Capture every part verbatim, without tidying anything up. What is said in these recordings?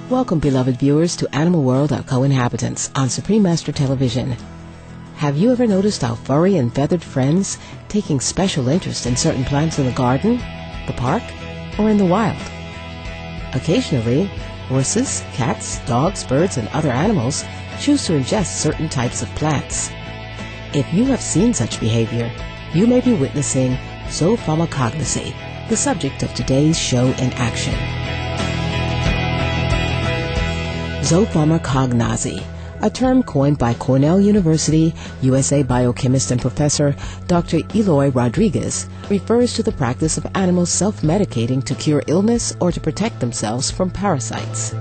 Welcome, beloved viewers, to Animal World, Our Co-Inhabitants on Supreme Master Television. Have you ever noticed our furry and feathered friends taking special interest in certain plants in the garden, the park, or in the wild? Occasionally, horses, cats, dogs, birds, and other animals choose to ingest certain types of plants. If you have seen such behavior, you may be witnessing zoopharmacognosy, the subject of today's show in action. Zoopharmacognosy, a term coined by Cornell University, U S A biochemist and professor Doctor Eloy Rodriguez, refers to the practice of animals self-medicating to cure illness or to protect themselves from parasites.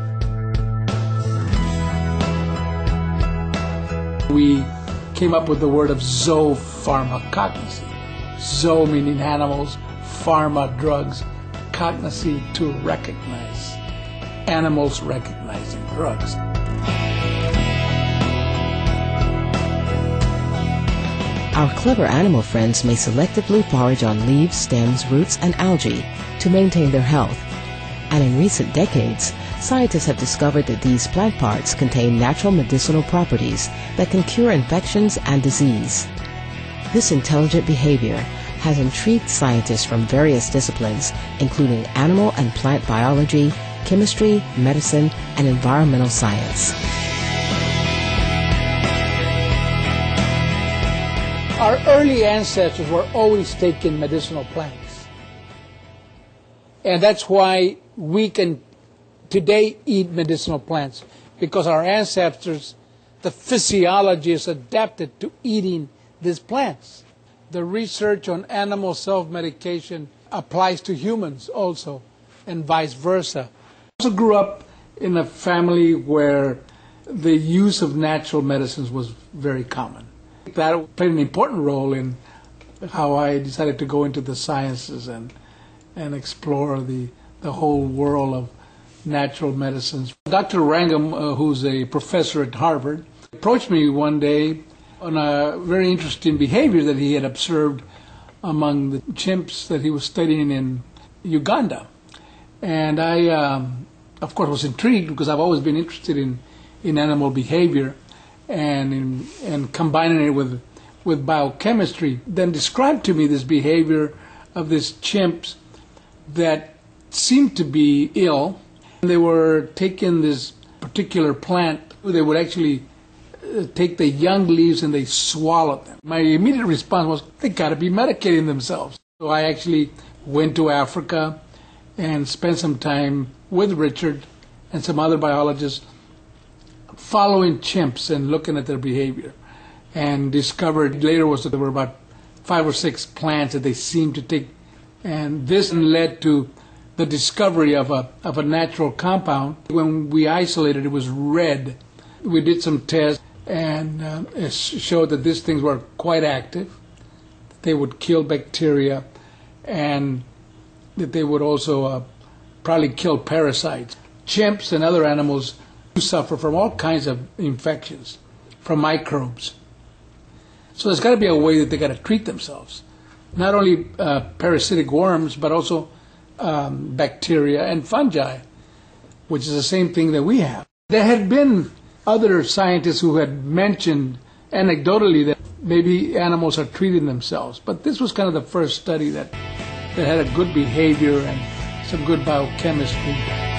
We came up with the word of zoopharmacognosy. Zo meaning animals, pharma, drugs, cognosy, to recognize. Animals recognizing drugs. Our clever animal friends may selectively forage on leaves, stems, roots, and algae to maintain their health. And in recent decades, scientists have discovered that these plant parts contain natural medicinal properties that can cure infections and disease. This intelligent behavior has intrigued scientists from various disciplines, including animal and plant biology, chemistry, medicine, and environmental science. Our early ancestors were always taking medicinal plants. And that's why we can today eat medicinal plants, because our ancestors, the physiology is adapted to eating these plants. The research on animal self-medication applies to humans also, and vice versa. I also grew up in a family where the use of natural medicines was very common. That played an important role in how I decided to go into the sciences and and explore the, the whole world of natural medicines. Doctor Wrangham, uh, who's a professor at Harvard, approached me one day on a very interesting behavior that he had observed among the chimps that he was studying in Uganda. And I, um, of course, was intrigued because I've always been interested in, in animal behavior and in, and combining it with, with biochemistry. Then described to me this behavior of these chimps that seemed to be ill. They were taking this particular plant. They would actually uh, take the young leaves and they swallowed them. My immediate response was, they got to be medicating themselves. So I actually went to Africa and spent some time with Richard and some other biologists following chimps and looking at their behavior, and discovered later was that there were about five or six plants that they seemed to take, and this led to the discovery of a of a natural compound. When we isolated, it was red. We did some tests, and uh, it showed that these things were quite active. They would kill bacteria, and that they would also uh, probably kill parasites. Chimps and other animals suffer from all kinds of infections, from microbes. So there's got to be a way that they got to treat themselves. Not only uh, parasitic worms, but also um, bacteria and fungi, which is the same thing that we have. There had been other scientists who had mentioned anecdotally that maybe animals are treating themselves, but this was kind of the first study that, that had a good behavior and some good biochemistry.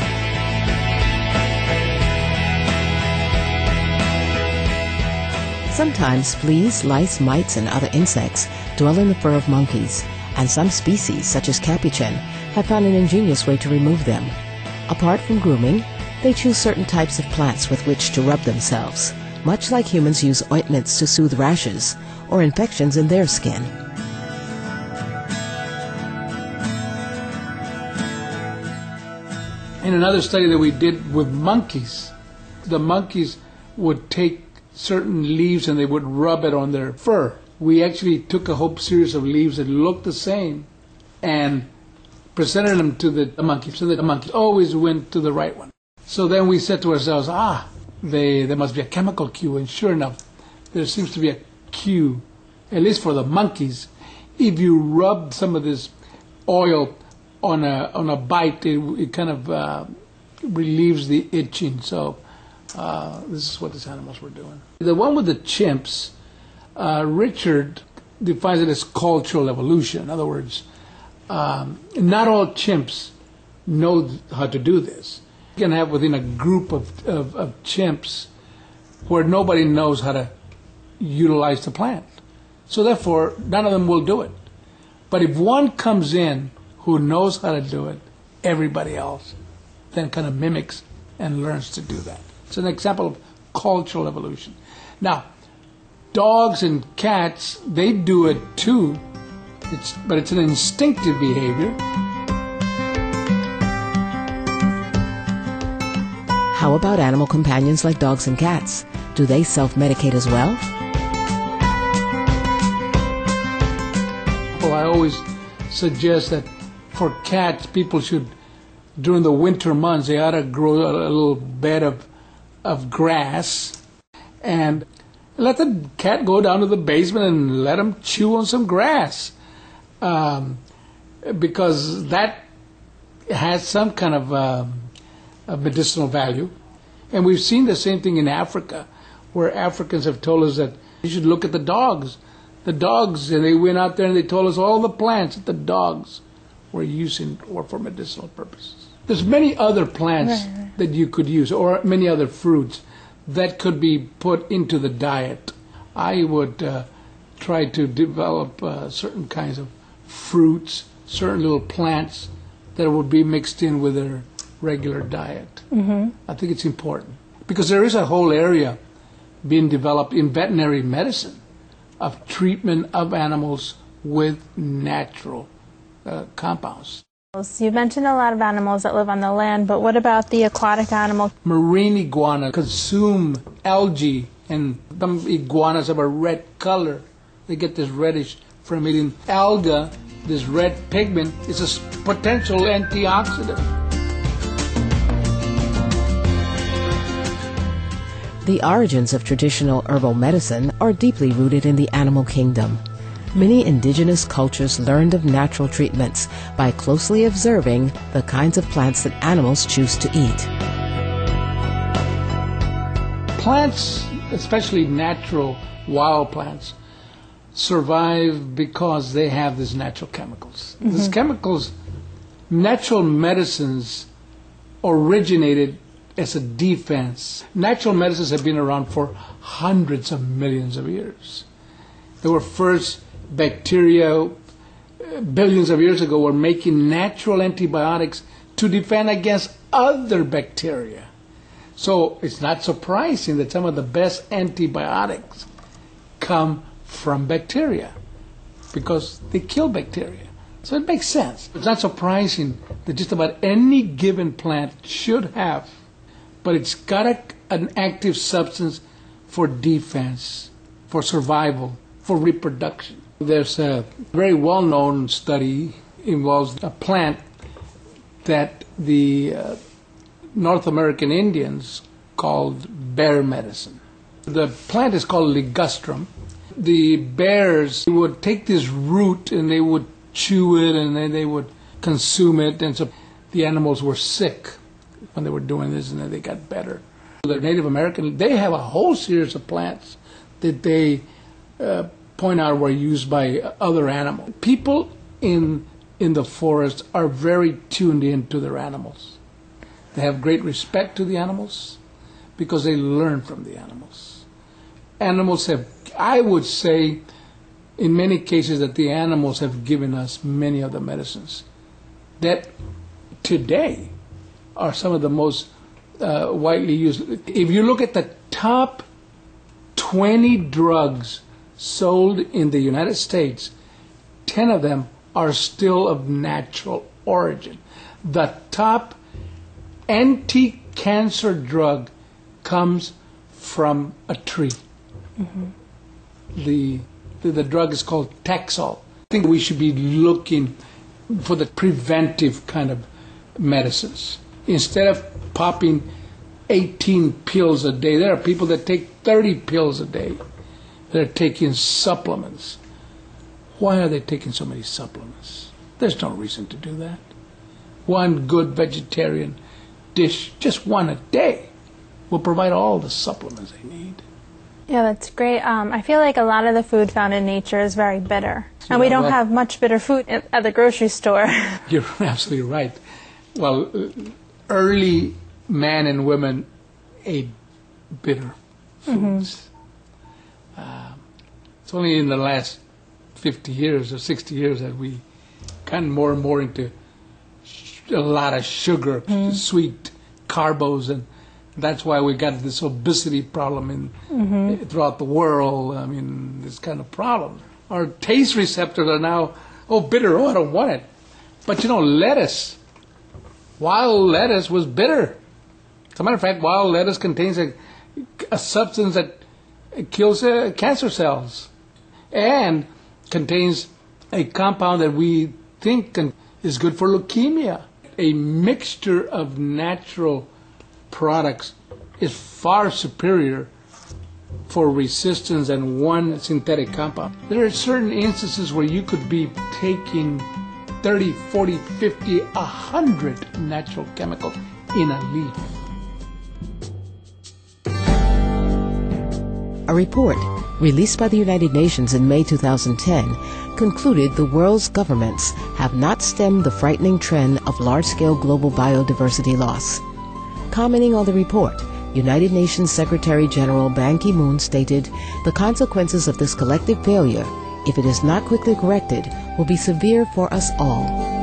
Sometimes fleas, lice, mites, and other insects dwell in the fur of monkeys, and some species, such as capuchin, have found an ingenious way to remove them. Apart from grooming, they choose certain types of plants with which to rub themselves, much like humans use ointments to soothe rashes or infections in their skin. In another study that we did with monkeys, the monkeys would take certain leaves and they would rub it on their fur. We actually took a whole series of leaves that looked the same and presented them to the, the monkeys, so that the monkeys always went to the right one. So then we said to ourselves, ah, they, there must be a chemical cue, and sure enough, there seems to be a cue, at least for the monkeys. If you rub some of this oil on a on a bite, it, it kind of uh, relieves the itching. So uh, this is what these animals were doing. The one with the chimps, uh, Richard defines it as cultural evolution. In other words, um, not all chimps know how to do this. You can have within a group of, of, of chimps where nobody knows how to utilize the plant. So therefore, none of them will do it. But if one comes in who knows how to do it, everybody else then kind of mimics and learns to do that. It's an example of cultural evolution. Now, dogs and cats, they do it too, it's, but it's an instinctive behavior. How about animal companions like dogs and cats? Do they self-medicate as well? Well, I always suggest that for cats, people should, during the winter months, they ought to grow a little bed of, of grass and let the cat go down to the basement and let him chew on some grass. Um, because that has some kind of um, a medicinal value. And we've seen the same thing in Africa, where Africans have told us that you should look at the dogs. The dogs, and they went out there and they told us all the plants that the dogs were using or for medicinal purposes. There's many other plants right, right. that you could use, or many other fruits that could be put into the diet. I would uh, try to develop uh, certain kinds of fruits, certain little plants that would be mixed in with their regular diet. Mm-hmm. I think it's important because there is a whole area being developed in veterinary medicine of treatment of animals with natural uh, compounds. You mentioned a lot of animals that live on the land, but what about the aquatic animals? Marine iguanas consume algae, and some iguanas have a red color. They get this reddish from eating alga. This red pigment is a potential antioxidant. The origins of traditional herbal medicine are deeply rooted in the animal kingdom. Many indigenous cultures learned of natural treatments by closely observing the kinds of plants that animals choose to eat. Plants, especially natural wild plants, survive because they have these natural chemicals. Mm-hmm. These chemicals, natural medicines originated as a defense. Natural medicines have been around for hundreds of millions of years. They were first bacteria, billions of years ago, were making natural antibiotics to defend against other bacteria. So it's not surprising that some of the best antibiotics come from bacteria because they kill bacteria. So it makes sense. It's not surprising that just about any given plant should have, but it's got a, an active substance for defense, for survival, for reproduction. There's a very well-known study involves a plant that the uh, North American Indians called bear medicine. The plant is called ligustrum. The bears would take this root and they would chew it and then they would consume it, and so the animals were sick when they were doing this, and then they got better. The Native American, they have a whole series of plants that they uh, point out were used by other animals. People in in the forest are very tuned in to their animals. They have great respect to the animals because they learn from the animals. Animals have, I would say, in many cases that the animals have given us many of the medicines that today are some of the most uh, widely used. If you look at the top twenty drugs sold in the United States, ten of them are still of natural origin. The top anti-cancer drug comes from a tree. Mm-hmm. The, the the drug is called Taxol. I think we should be looking for the preventive kind of medicines. Instead of popping eighteen pills a day, there are people that take thirty pills a day. They're taking supplements. Why are they taking so many supplements? There's no reason to do that. One good vegetarian dish, just one a day, will provide all the supplements they need. Yeah, that's great. Um, I feel like a lot of the food found in nature is very bitter. And we don't well, have much bitter food at, at the grocery store. You're absolutely right. Well, early men and women ate bitter foods. Mm-hmm. Uh, it's only in the last fifty years or sixty years that we gotten more and more into sh- a lot of sugar, mm-hmm. sweet carbos, and that's why we got this obesity problem in mm-hmm. throughout the world. I mean, this kind of problem. Our taste receptors are now, oh, bitter, oh, I don't want it. But you know, lettuce, wild lettuce was bitter. As a matter of fact, wild lettuce contains a, a substance that kills uh, cancer cells and contains a compound that we think can, is good for leukemia. A mixture of natural products is far superior for resistance than one synthetic compound. There are certain instances where you could be taking thirty, forty, fifty, one hundred natural chemicals in a leaf. A report released by the United Nations in May two thousand ten concluded the world's governments have not stemmed the frightening trend of large-scale global biodiversity loss. Commenting on the report, United Nations Secretary General Ban Ki-moon stated, "The consequences of this collective failure, if it is not quickly corrected, will be severe for us all."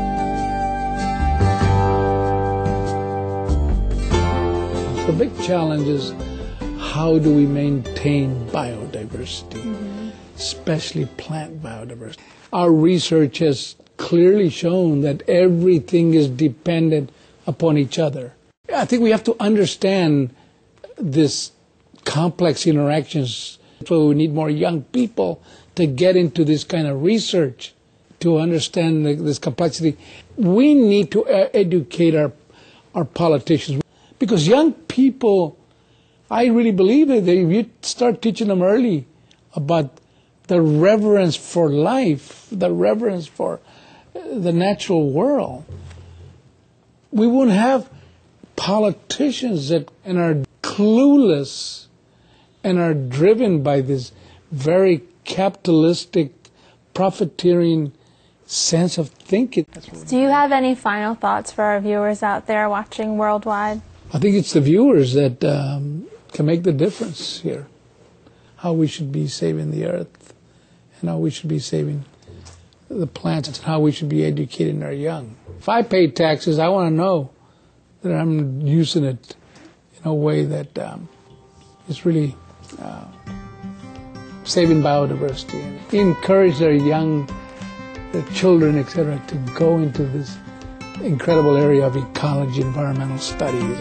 The big challenge is, how do we maintain biodiversity, mm-hmm. especially plant biodiversity? Our research has clearly shown that everything is dependent upon each other. I think we have to understand this complex interactions. So we need more young people to get into this kind of research, to understand the, this complexity. We need to uh, educate our, our politicians, because young people, I really believe that if you start teaching them early about the reverence for life, the reverence for the natural world, we won't have politicians that and are clueless and are driven by this very capitalistic, profiteering sense of thinking. Do you have any final thoughts for our viewers out there watching worldwide? I think it's the viewers that um, can make the difference here. How we should be saving the earth, and how we should be saving the plants, and how we should be educating our young. If I pay taxes, I want to know that I'm using it in a way that um, is really uh, saving biodiversity, and encourage their young, their children, et cetera, to go into this incredible area of ecology, environmental studies.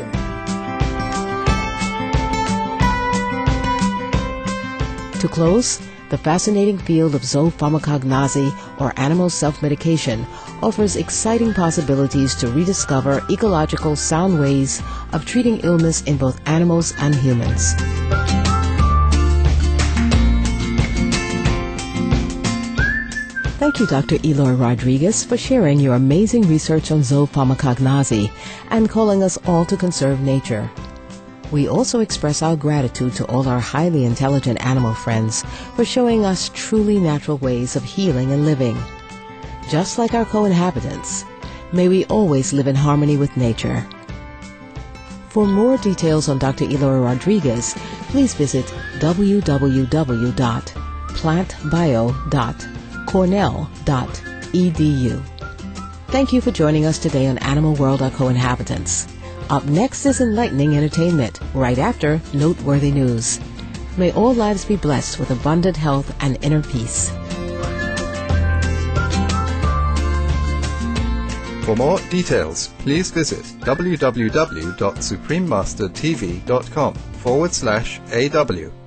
To close, the fascinating field of zoopharmacognosy, or animal self-medication, offers exciting possibilities to rediscover ecological sound ways of treating illness in both animals and humans. Thank you, Doctor Eloy Rodriguez, for sharing your amazing research on zoopharmacognosy and calling us all to conserve nature. We also express our gratitude to all our highly intelligent animal friends for showing us truly natural ways of healing and living. Just like our co-inhabitants, may we always live in harmony with nature. For more details on Doctor Eloy Rodriguez, please visit w w w dot plant bio dot cornell dot e d u. Thank you for joining us today on Animal World, Our Co-Inhabitants. Up next is enlightening entertainment, right after noteworthy news. May all lives be blessed with abundant health and inner peace. For more details, please visit w w w dot supreme master t v dot com forward slash A W.